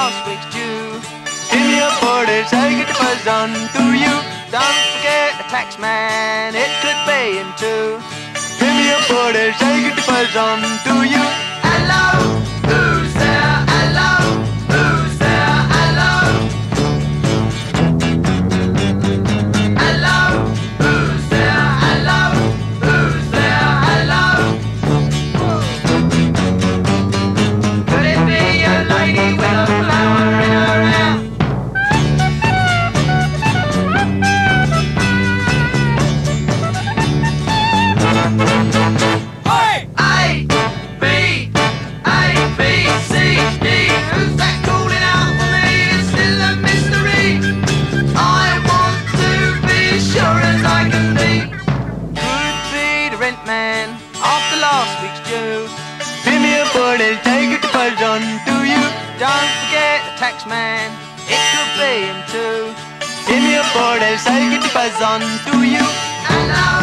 last week's due. Give me a quarter, say get the buzz on to you. Don't forget the tax man, it could be him too. Give me a quarter, say get the buzz on to you. Hello, who's there? Hello, who's there? Hello. Hello, who's there? Hello, who's there? Hello. Could it be a lady with a flower in her hair? A, B, A, B, C, D. Who's that calling out for me? It's still a mystery. I want to be as sure as I can be. Could be the rent man after last week's due. Give me a bottle, take it to buzz on to you. Don't forget the tax man, it could be him too. Give me a bottle, take it to buzz on to you. Hello.